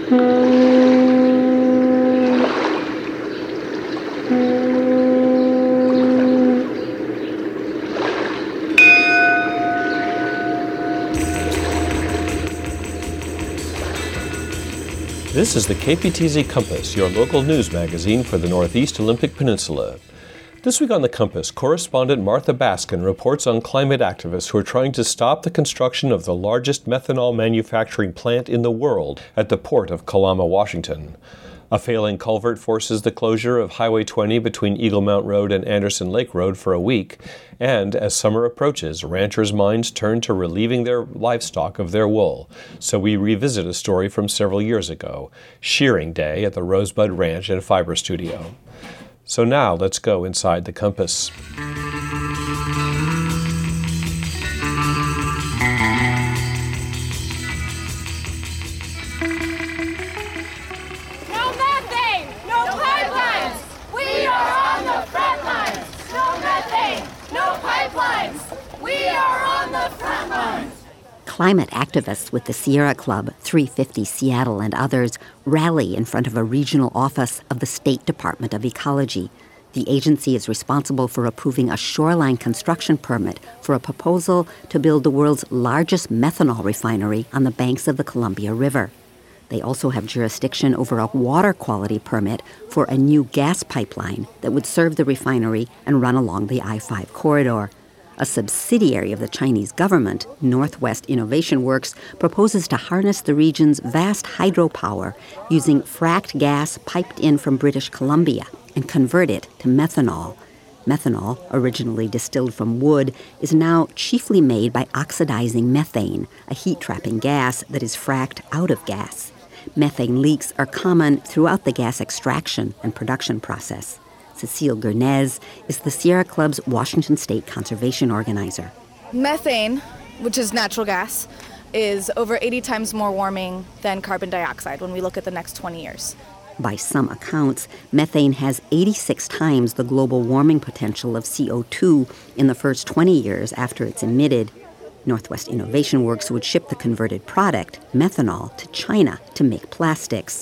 This is the KPTZ Compass, your local news magazine for the Northeast Olympic Peninsula. This week on the Compass, correspondent Martha Baskin reports on climate activists who are trying to stop the construction of the largest methanol manufacturing plant in the world at the port of Kalama, Washington. A failing culvert forces the closure of Highway 20 between Eagle Mount Road and Anderson Lake Road for a week, and as summer approaches, ranchers' minds turn to relieving their livestock of their wool. So we revisit a story from several years ago, shearing day at the Rosebud Ranch and Fiber Studio. So now let's go inside the Compass. Climate activists with the Sierra Club, 350 Seattle, and others rally in front of a regional office of the State Department of Ecology. The agency is responsible for approving a shoreline construction permit for a proposal to build the world's largest methanol refinery on the banks of the Columbia River. They also have jurisdiction over a water quality permit for a new gas pipeline that would serve the refinery and run along the I-5 corridor. A subsidiary of the Chinese government, Northwest Innovation Works, proposes to harness the region's vast hydropower using fracked gas piped in from British Columbia and convert it to methanol. Methanol, originally distilled from wood, is now chiefly made by oxidizing methane, a heat-trapping gas that is fracked out of gas. Methane leaks are common throughout the gas extraction and production process. Cecile Gurnez is the Sierra Club's Washington State conservation organizer. Methane, which is natural gas, is over 80 times more warming than carbon dioxide when we look at the next 20 years. By some accounts, methane has 86 times the global warming potential of CO2 in the first 20 years after it's emitted. Northwest Innovation Works would ship the converted product, methanol, to China to make plastics.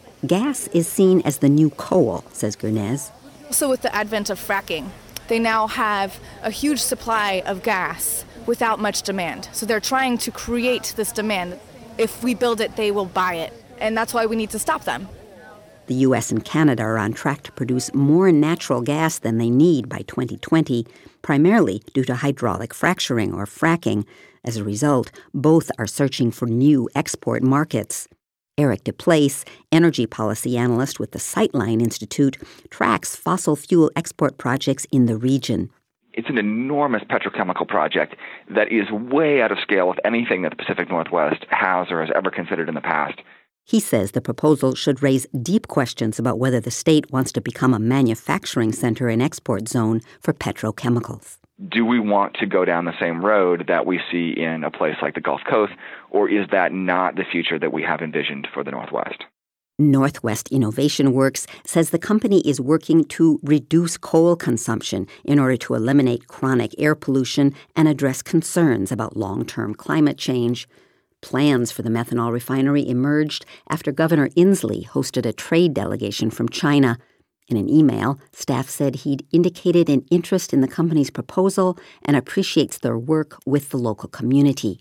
Gas is seen as the new coal, says Gurnez. So with the advent of fracking, they now have a huge supply of gas without much demand. So they're trying to create this demand. If we build it, they will buy it. And that's why we need to stop them. The U.S. and Canada are on track to produce more natural gas than they need by 2020, primarily due to hydraulic fracturing or fracking. As a result, both are searching for new export markets. Eric DePlace, energy policy analyst with the Sightline Institute, tracks fossil fuel export projects in the region. It's an enormous petrochemical project that is way out of scale with anything that the Pacific Northwest has or has ever considered in the past. He says the proposal should raise deep questions about whether the state wants to become a manufacturing center and export zone for petrochemicals. Do we want to go down the same road that we see in a place like the Gulf Coast, or is that not the future that we have envisioned for the Northwest? Northwest Innovation Works says the company is working to reduce coal consumption in order to eliminate chronic air pollution and address concerns about long-term climate change. Plans for the methanol refinery emerged after Governor Inslee hosted a trade delegation from China. In an email, staff said he'd indicated an interest in the company's proposal and appreciates their work with the local community.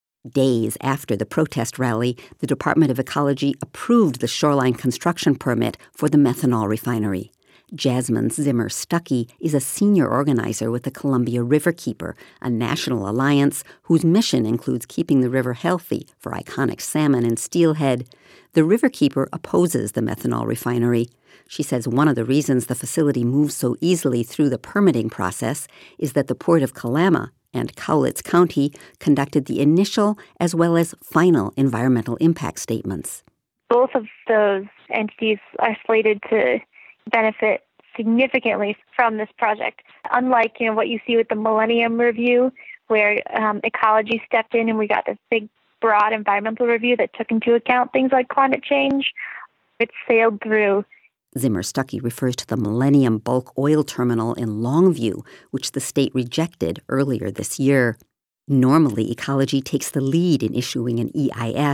Days after the protest rally, the Department of Ecology approved the shoreline construction permit for the methanol refinery. Jasmine Zimmer Stuckey is a senior organizer with the Columbia Riverkeeper, a national alliance whose mission includes keeping the river healthy for iconic salmon and steelhead. The Riverkeeper opposes the methanol refinery. She says one of the reasons the facility moves so easily through the permitting process is that the Port of Kalama and Cowlitz County conducted the initial as well as final environmental impact statements. Both of those entities are slated to benefit significantly from this project. Unlike what you see with the Millennium Review, where ecology stepped in and we got this big, broad environmental review that took into account things like climate change, it sailed through. Zimmer Stuckey refers to the Millennium Bulk Oil Terminal in Longview, which the state rejected earlier this year. Normally, ecology takes the lead in issuing an EIS.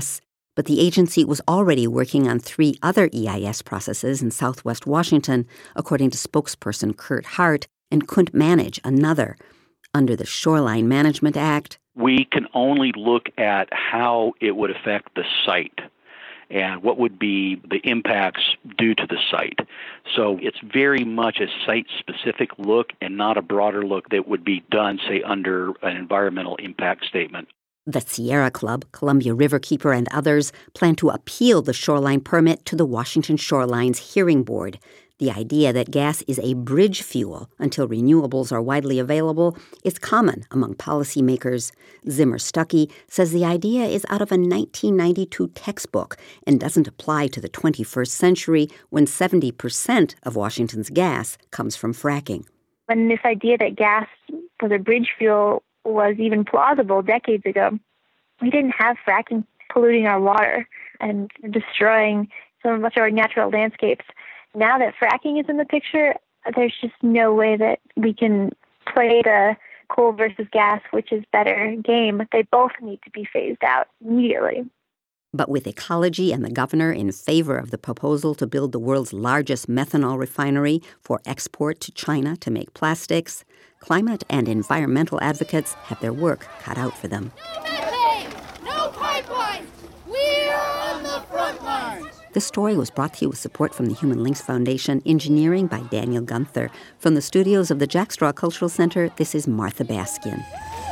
But the agency was already working on 3 other EIS processes in southwest Washington, according to spokesperson Kurt Hart, and couldn't manage another. Under the Shoreline Management Act, we can only look at how it would affect the site and what would be the impacts due to the site. So it's very much a site-specific look and not a broader look that would be done, say, under an environmental impact statement. The Sierra Club, Columbia Riverkeeper, and others plan to appeal the shoreline permit to the Washington Shorelines Hearing Board. The idea that gas is a bridge fuel until renewables are widely available is common among policymakers. Zimmer Stuckey says the idea is out of a 1992 textbook and doesn't apply to the 21st century when 70% of Washington's gas comes from fracking. When this idea that gas was a bridge fuel was even plausible decades ago, we didn't have fracking polluting our water and destroying so much of our natural landscapes. Now that fracking is in the picture, there's just no way that we can play the coal versus gas, which is better game. They both need to be phased out immediately. But with ecology and the governor in favor of the proposal to build the world's largest methanol refinery for export to China to make plastics, climate and environmental advocates have their work cut out for them. No methane, no pipelines. We're on the front lines. This story was brought to you with support from the Human Links Foundation, engineering by Daniel Gunther. From the studios of the Jack Straw Cultural Center, this is Martha Baskin.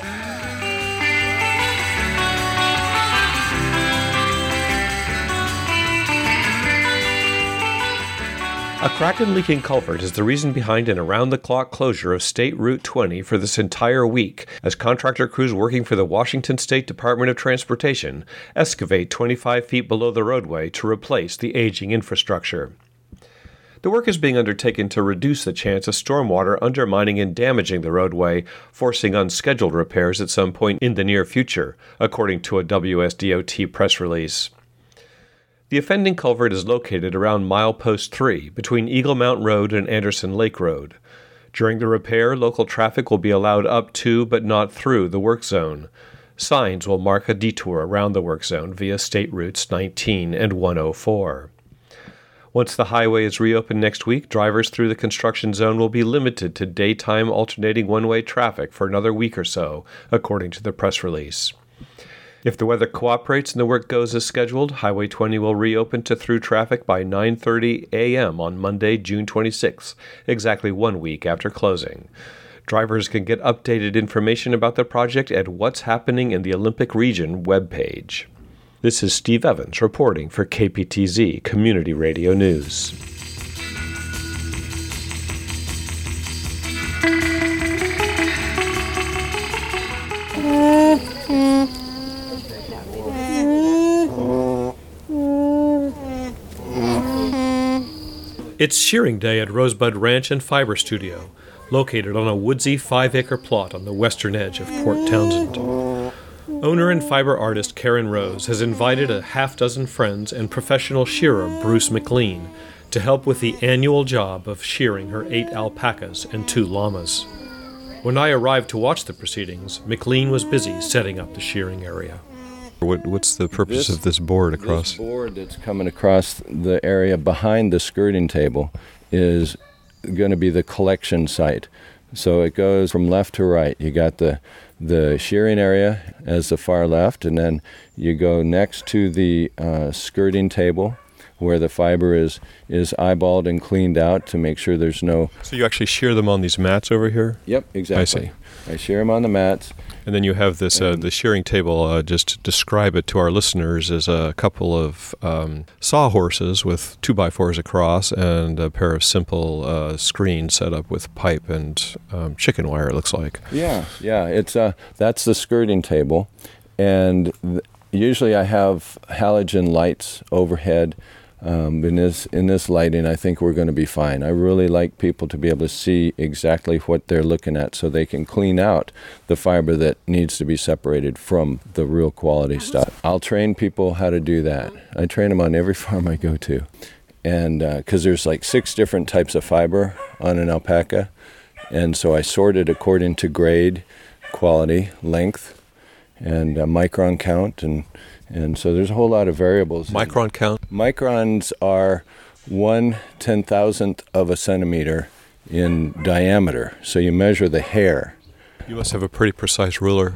A cracked and leaking culvert is the reason behind an around-the-clock closure of State Route 20 for this entire week, as contractor crews working for the Washington State Department of Transportation excavate 25 feet below the roadway to replace the aging infrastructure. The work is being undertaken to reduce the chance of stormwater undermining and damaging the roadway, forcing unscheduled repairs at some point in the near future, according to a WSDOT press release. The offending culvert is located around milepost 3 between Eagle Mount Road and Anderson Lake Road. During the repair, local traffic will be allowed up to but not through the work zone. Signs will mark a detour around the work zone via State Routes 19 and 104. Once the highway is reopened next week, drivers through the construction zone will be limited to daytime alternating one-way traffic for another week or so, according to the press release. If the weather cooperates and the work goes as scheduled, Highway 20 will reopen to through traffic by 9:30 a.m. on Monday, June 26, exactly 1 week after closing. Drivers can get updated information about the project at What's Happening in the Olympic Region webpage. This is Steve Evans reporting for KPTZ Community Radio News. It's shearing day at Rosebud Ranch and Fiber Studio, located on a woodsy 5-acre plot on the western edge of Port Townsend. Owner and fiber artist Karen Rose has invited a half-dozen friends and professional shearer Bruce McLean to help with the annual job of shearing her 8 alpacas and 2 llamas. When I arrived to watch the proceedings, McLean was busy setting up the shearing area. What's the purpose of this board across? This board that's coming across the area behind the skirting table is going to be the collection site. So it goes from left to right. You got the shearing area as the far left, and then you go next to the skirting table where the fiber is eyeballed and cleaned out to make sure there's no... So you actually shear them on these mats over here? Yep, exactly. I see. I shear them on the mats. And then you have this the shearing table. Just to describe it to our listeners, is a couple of sawhorses with 2x4s across and a pair of simple screens set up with pipe and chicken wire, it looks like. Yeah. It's that's the skirting table. And usually I have halogen lights overhead. In this lighting, I think we're going to be fine. I really like people to be able to see exactly what they're looking at so they can clean out the fiber that needs to be separated from the real quality stuff. I'll train people how to do that. I train them on every farm I go to. And because there's like 6 different types of fiber on an alpaca. And so I sort it according to grade, quality, length. and micron count, and so there's a whole lot of variables. Micron count? Microns are 1/10,000th of a centimeter in diameter, so you measure the hair. You must have a pretty precise ruler.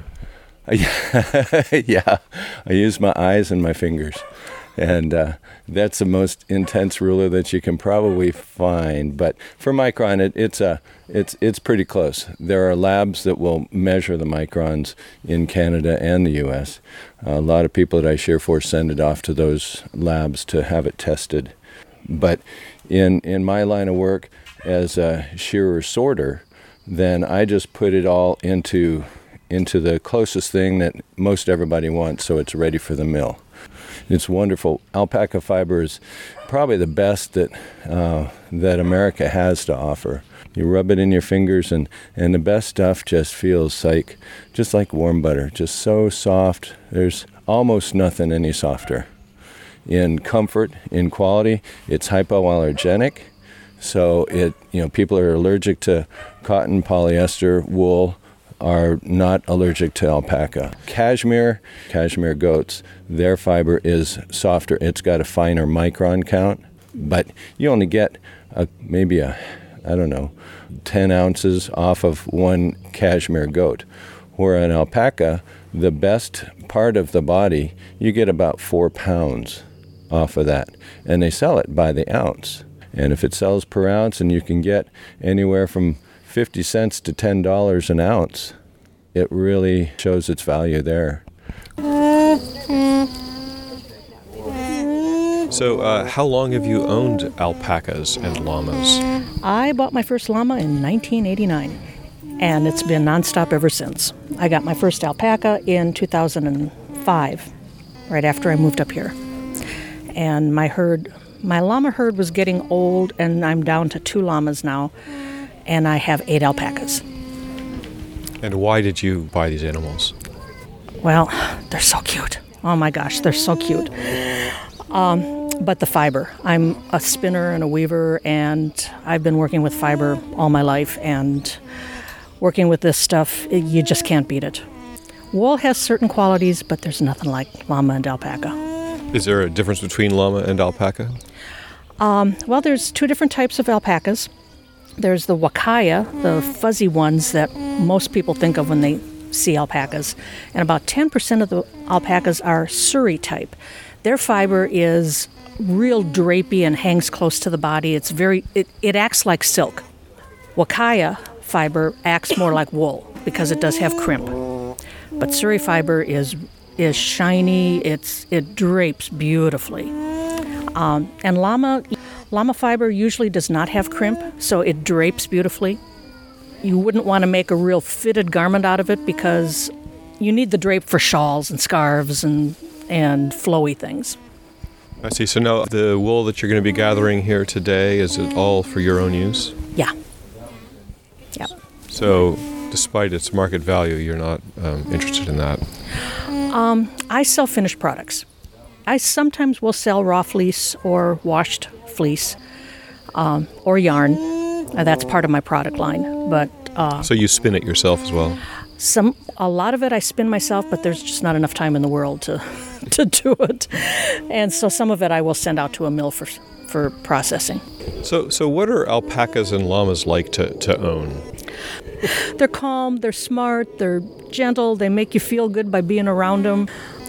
Yeah, I use my eyes and my fingers, and that's the most intense ruler that you can probably find. But for micron, it's pretty close. There are labs that will measure the microns in Canada and the U.S. A lot of people that I shear for send it off to those labs to have it tested. But in my line of work as a shearer sorter, then I just put it all into the closest thing that most everybody wants, so it's ready for the mill. It's wonderful. Alpaca fiber is probably the best that America has to offer. You rub it in your fingers, and the best stuff just feels just like warm butter, just so soft. There's almost nothing any softer. In comfort, in quality, it's hypoallergenic. So people are allergic to cotton, polyester, wool, are not allergic to alpaca. Cashmere goats, their fiber is softer. It's got a finer micron count, but you only get maybe 10 ounces off of one cashmere goat. Where an alpaca, the best part of the body, you get about 4 pounds off of that, and they sell it by the ounce. And if it sells per ounce and you can get anywhere from 50 cents to $10 an ounce, it really shows its value there. So how long have you owned alpacas and llamas? I bought my first llama in 1989, and it's been nonstop ever since. I got my first alpaca in 2005, right after I moved up here. And my llama herd was getting old, and I'm down to 2 llamas now, and I have 8 alpacas. And why did you buy these animals? Well, they're so cute. Oh my gosh, they're so cute. But the fiber. I'm a spinner and a weaver, and I've been working with fiber all my life, and working with this stuff, you just can't beat it. Wool has certain qualities, but there's nothing like llama and alpaca. Is there a difference between llama and alpaca? Well, there's 2 different types of alpacas. There's the wakaya, the fuzzy ones that most people think of when they see alpacas. And about 10% of the alpacas are Surrey type. Their fiber is real drapey and hangs close to the body. It acts like silk. Wakaya fiber acts more like wool because it does have crimp. But Surrey fiber is shiny. It drapes beautifully. And llama fiber usually does not have crimp, so it drapes beautifully. You wouldn't want to make a real fitted garment out of it because you need the drape for shawls and scarves and flowy things. I see. So now the wool that you're going to be gathering here today, is it all for your own use? Yeah. Yeah. So despite its market value, you're not interested in that? I sell finished products. I sometimes will sell raw fleece or washed fleece or yarn. That's part of my product line. But so you spin it yourself as well? A lot of it I spin myself, but there's just not enough time in the world to do it. And so some of it I will send out to a mill for processing. So what are alpacas and llamas like to own? They're calm, they're smart, they're gentle, they make you feel good by being around them.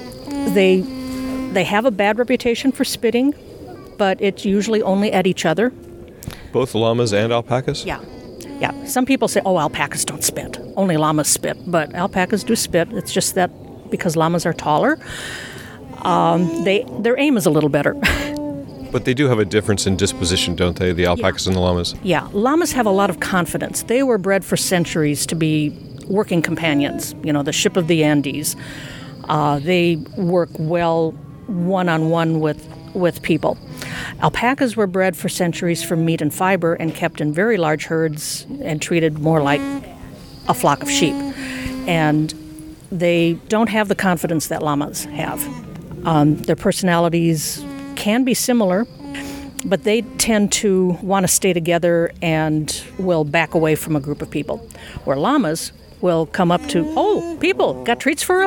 They have a bad reputation for spitting, but it's usually only at each other. Both llamas and alpacas? Yeah. Some people say, alpacas don't spit. Only llamas spit. But alpacas do spit. It's just that because llamas are taller, their aim is a little better. But they do have a difference in disposition, don't they, the alpacas and the llamas? Yeah. Llamas have a lot of confidence. They were bred for centuries to be working companions, the ship of the Andes. They work well one-on-one with people. Alpacas were bred for centuries for meat and fiber and kept in very large herds and treated more like a flock of sheep. And they don't have the confidence that llamas have. Their personalities can be similar, but they tend to want to stay together and will back away from a group of people. Where llamas will come up to, people, got treats for us?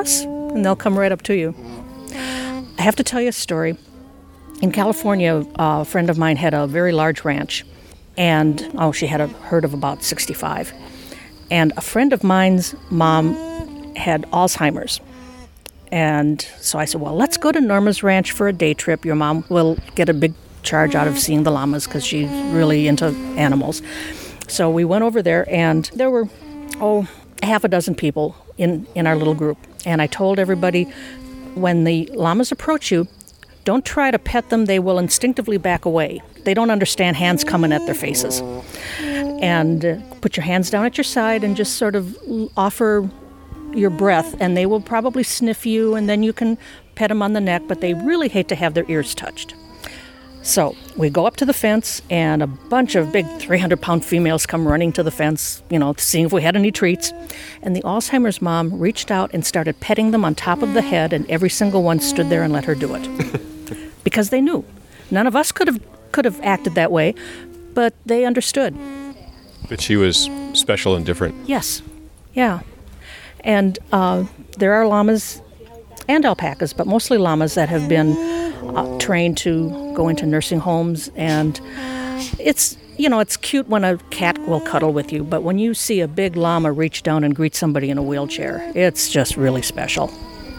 and they'll come right up to you. I have to tell you a story. In California, a friend of mine had a very large ranch, and she had a herd of about 65. And a friend of mine's mom had Alzheimer's. And so I said, well, let's go to Norma's ranch for a day trip. Your mom will get a big charge out of seeing the llamas because she's really into animals. So we went over there, and there were, half a dozen people in our little group. And I told everybody, when the llamas approach you, don't try to pet them. They will instinctively back away. They don't understand hands coming at their faces. And put your hands down at your side and just sort of offer your breath, and they will probably sniff you, and then you can pet them on the neck, but they really hate to have their ears touched. So we go up to the fence, and a bunch of big 300-pound females come running to the fence, seeing if we had any treats. And the Alzheimer's mom reached out and started petting them on top of the head, and every single one stood there and let her do it. Because they knew. None of us could have acted that way, but they understood. But she was special and different. Yes. Yeah. And there are llamas and alpacas, but mostly llamas that have been trained to go into nursing homes. And it's cute when a cat will cuddle with you, but when you see a big llama reach down and greet somebody in a wheelchair, it's just really special.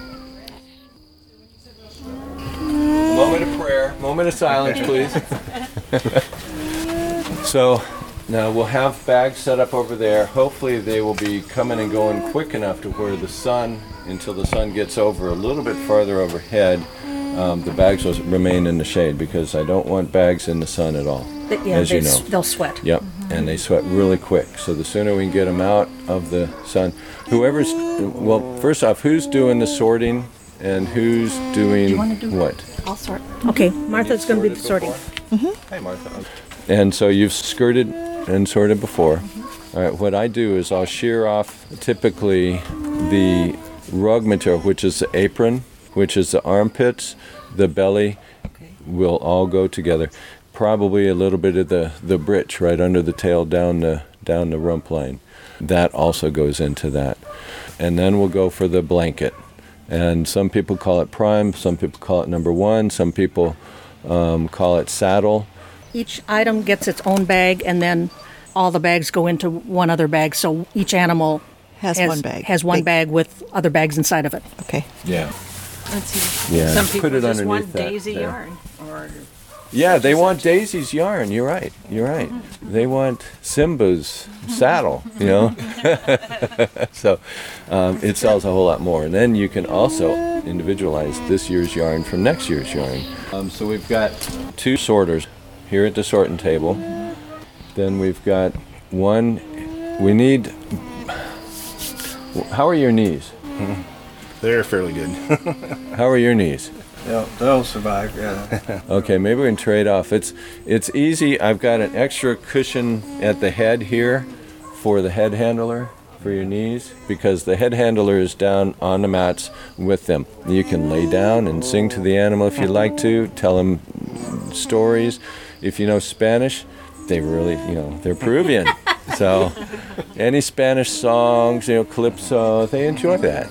Moment of prayer, moment of silence, please. So now we'll have bags set up over there. Hopefully they will be coming and going quick enough to where until the sun gets over a little bit farther overhead, the bags will remain in the shade, because I don't want bags in the sun at all, as you know. They'll sweat. Yep, and they sweat really quick. So the sooner we can get them out of the sun. First off, who's doing the sorting and who's doing what? I'll sort. Okay, Martha's going to be the sorting. Hey, Martha. And so you've skirted and sorted before. All right, what I do is I'll shear off typically the rug material, which is the apron, which is the armpits, the belly, will all go together. Probably a little bit of the britch right under the tail down the rump line. That also goes into that. And then we'll go for the blanket. And some people call it prime, some people call it number one, some people call it saddle. Each item gets its own bag, and then all the bags go into one other bag, so each animal has one bag. Has one bag with other bags inside of it. Okay. Yeah. Yeah. Some people put it just want that daisy there. yarn. Yeah, they want Daisy's yarn. You're right. They want Simba's saddle, So it sells a whole lot more. And then you can also individualize this year's yarn from next year's yarn. So we've got 2 sorters here at the sorting table. Then we've got one. How are your knees? They're fairly good. How are your knees? They'll survive, yeah. Okay, maybe we can trade off. It's easy. I've got an extra cushion at the head here for the head handler for your knees, because the head handler is down on the mats with them. You can lay down and sing to the animal if you'd like to, tell them stories. If you know Spanish, they really, they're Peruvian. So any Spanish songs, calypso, they enjoy that.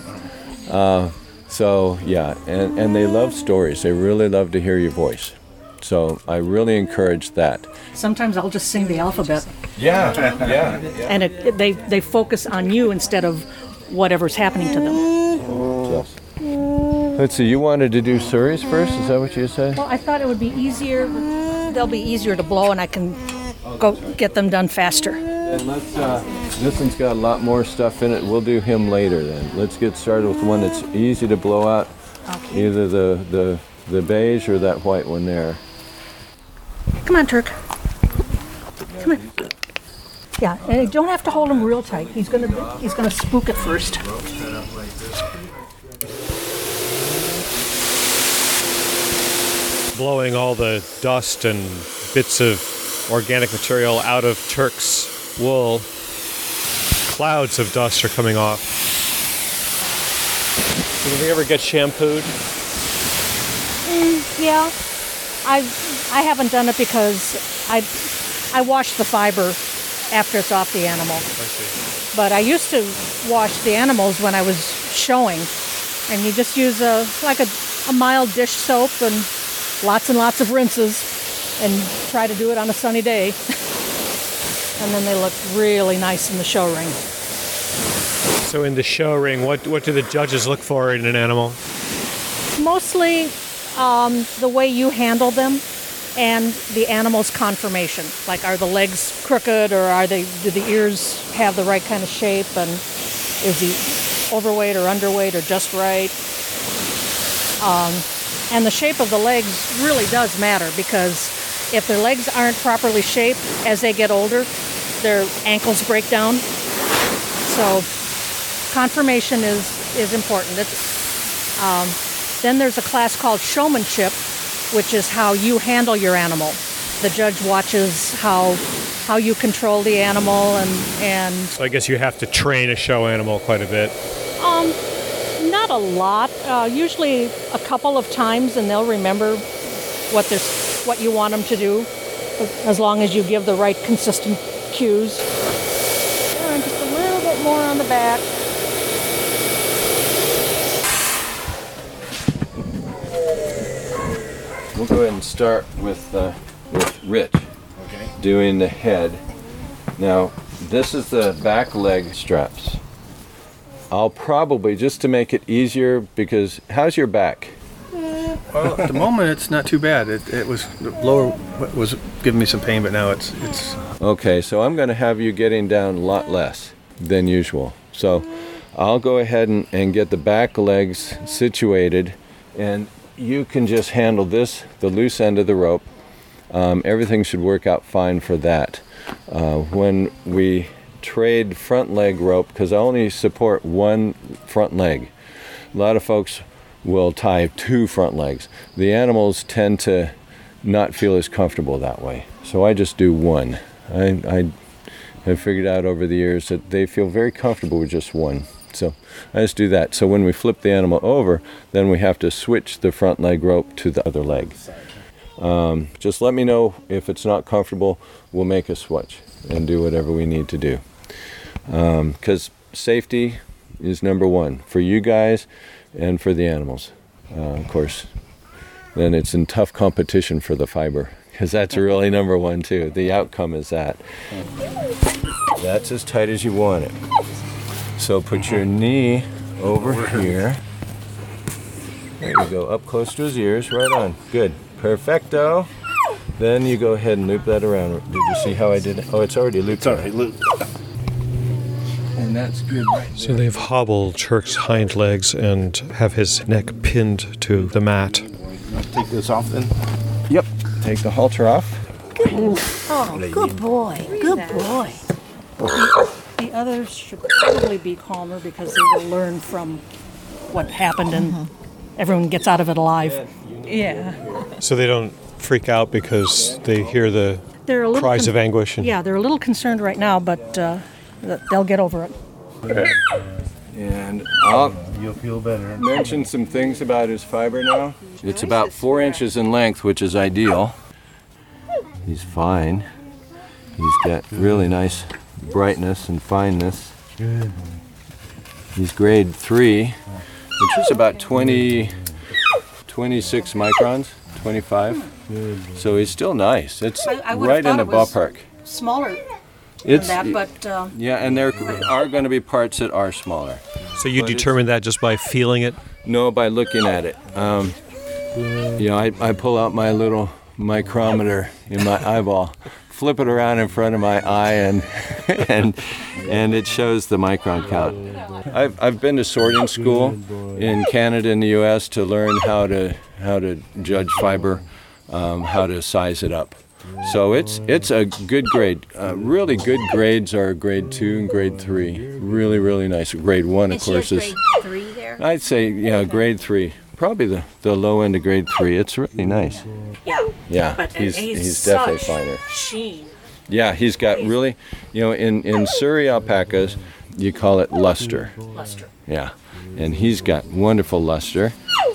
So yeah, and they love stories. They really love to hear your voice. So I really encourage that. Sometimes I'll just sing the alphabet. Yeah. And they focus on you instead of whatever's happening to them. Yes. Let's see, you wanted to do Surreys first? Is that what you said? Well, I thought it would be easier. They'll be easier to blow, and I can go get them done faster. And let's, this one's got a lot more stuff in it. We'll do him later then. Let's get started with one that's easy to blow out. Okay. Either the beige or that white one there. Come on, Turk. Come on. Yeah, and you don't have to hold him real tight. He's gonna spook it first. Blowing all the dust and bits of organic material out of Turk's wool. Clouds of dust are coming off. Did we ever get shampooed? Yeah. I haven't done it because I wash the fiber after it's off the animal. I see. But I used to wash the animals when I was showing, And you just use a mild dish soap and lots of rinses and try to do it on a sunny day. And then they look really nice in the show ring. So in the show ring, what do the judges look for in an animal? Mostly the way you handle them and the animal's conformation. Like, are the legs crooked, or do the ears have the right kind of shape, and is he overweight or underweight or just right? And the shape of the legs really does matter, because if their legs aren't properly shaped as they get older, their ankles break down. So conformation is important. Then there's a class called showmanship, which is how you handle your animal. The judge watches how you control the animal and So I guess you have to train a show animal quite a bit. Not a lot. Usually a couple of times, and they'll remember what you want them to do, as long as you give the right consistent cues. And just a little bit more on the back. We'll go ahead and start with Rich doing the head. Now, this is the back leg straps. I'll probably, just to make it easier, because how's your back? Well, at the moment it's not too bad. It was the lower was giving me some pain, but now it's. Okay, so I'm going to have you getting down a lot less than usual. So I'll go ahead and get the back legs situated, and you can just handle this, the loose end of the rope. Everything should work out fine for that. When we trade front leg rope, because I only support one front leg. A lot of folks will tie 2 front legs. The animals tend to not feel as comfortable that way, so I just do one. I have figured out over the years that they feel very comfortable with just one. So I just do that. So when we flip the animal over, then we have to switch the front leg rope to the other leg. Just let me know if it's not comfortable. We'll make a switch and do whatever we need to do. Because safety is number one for you guys and for the animals. Of course, then it's in tough competition for the fiber, because that's really number one too. The outcome is that. That's as tight as you want it. So put your knee over here. There you go, up close to his ears, right on. Good, perfecto. Then you go ahead and loop that around. Did you see how I did it? Oh, it's already looped. It's already looped. And that's good right there. So they've hobbled Turk's hind legs and have his neck pinned to the mat. Take this off then. Yep, take the halter off. Oh, good boy. Good boy. The others should probably be calmer, because they will learn from what happened and everyone gets out of it alive. Yeah. So they don't freak out because they hear the cries of anguish. Yeah, they're a little concerned right now, but they'll get over it. And I'll You'll feel better. mention some things about his fiber now. It's about 4 inches in length, which is ideal. He's fine. He's got really nice brightness and fineness. Good. He's grade 3, which is about 26 microns, 25. Good. So he's still nice. It's I would right have in the thought it was ballpark. Smaller It's than that, but yeah, and there are going to be parts that are smaller. So you determine that just by feeling it? No, by looking at it. I pull out my little micrometer in my eyeball, flip it around in front of my eye, and it shows the micron count. I've been to sorting school in Canada and the U.S. to learn how to judge fiber, how to size it up. So it's a good grade. Really good grades are grade 2 and grade 3. Really, really nice. Grade 1, of course, is grade 3 there? I'd say, grade 3. Probably the low end of grade 3. It's really nice. Yeah, but he's definitely finer. Sheen. Yeah, he's got really, in Surrey alpacas, you call it luster. Luster. Yeah, and he's got wonderful luster.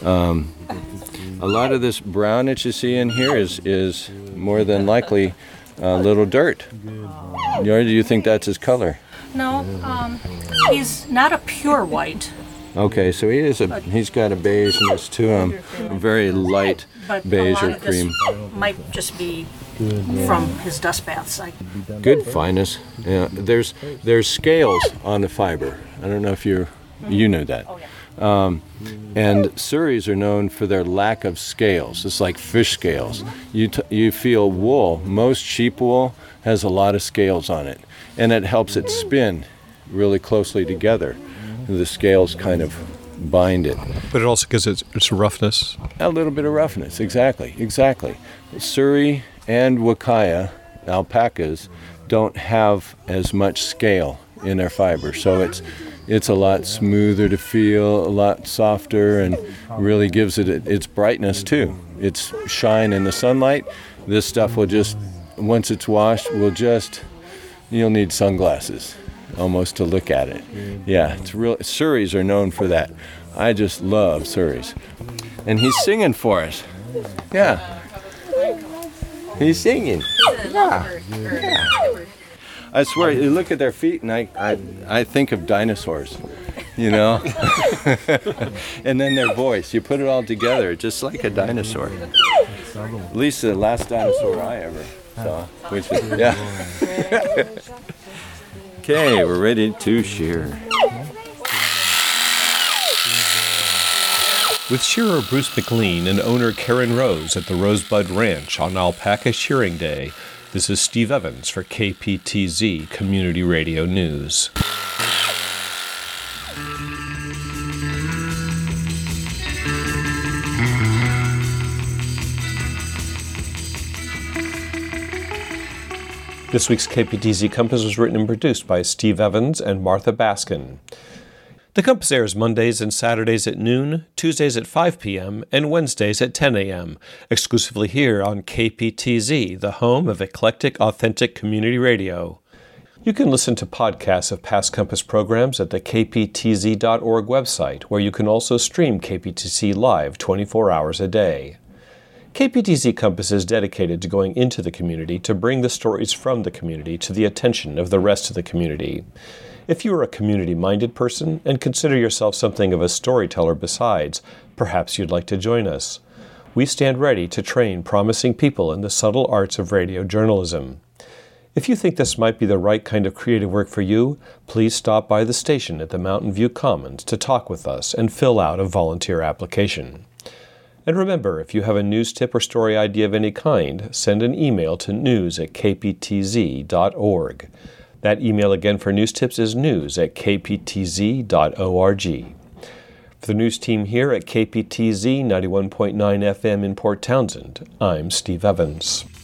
A lot of this brown that you see in here is more than likely little dirt. Do you think that's his color? No, he's not a pure white, Okay, so he's got a beigeness to him, a very light beige or cream. Might just be from his dust baths. Good fineness. Yeah, there's scales on the fiber. I don't know if you know that. Oh, yeah. And Surreys are known for their lack of scales. It's like fish scales. You feel wool. Most sheep wool has a lot of scales on it, and it helps it spin really closely together. The scales kind of bind it. But it also gives it its roughness. A little bit of roughness, exactly. Surrey and Wakaya alpacas don't have as much scale in their fiber, so it's a lot smoother to feel, a lot softer, and really gives it its brightness too. Its shine in the sunlight. This stuff will just, once it's washed, you'll need sunglasses almost to look at it. Yeah, it's real. Surreys are known for that. I just love Surreys. And he's singing for us. Yeah. He's singing. Yeah. I swear, you look at their feet and I think of dinosaurs, you know? And then their voice, you put it all together, just like a dinosaur. At least the last dinosaur I ever saw, which is, yeah. Okay, we're ready to shear. With shearer Bruce McLean and owner Karen Rose at the Rosebud Ranch on Alpaca Shearing Day, this is Steve Evans for KPTZ Community Radio News. This week's KPTZ Compass was written and produced by Steve Evans and Martha Baskin. The Compass airs Mondays and Saturdays at noon, Tuesdays at 5 p.m., and Wednesdays at 10 a.m., exclusively here on KPTZ, the home of eclectic, authentic community radio. You can listen to podcasts of past Compass programs at the kptz.org website, where you can also stream KPTZ live 24 hours a day. KPTZ Compass is dedicated to going into the community to bring the stories from the community to the attention of the rest of the community. If you are a community-minded person and consider yourself something of a storyteller besides, perhaps you'd like to join us. We stand ready to train promising people in the subtle arts of radio journalism. If you think this might be the right kind of creative work for you, please stop by the station at the Mountain View Commons to talk with us and fill out a volunteer application. And remember, if you have a news tip or story idea of any kind, send an email to news@kptz.org. That email again for news tips is news@kptz.org. For the news team here at KPTZ 91.9 FM in Port Townsend, I'm Steve Evans.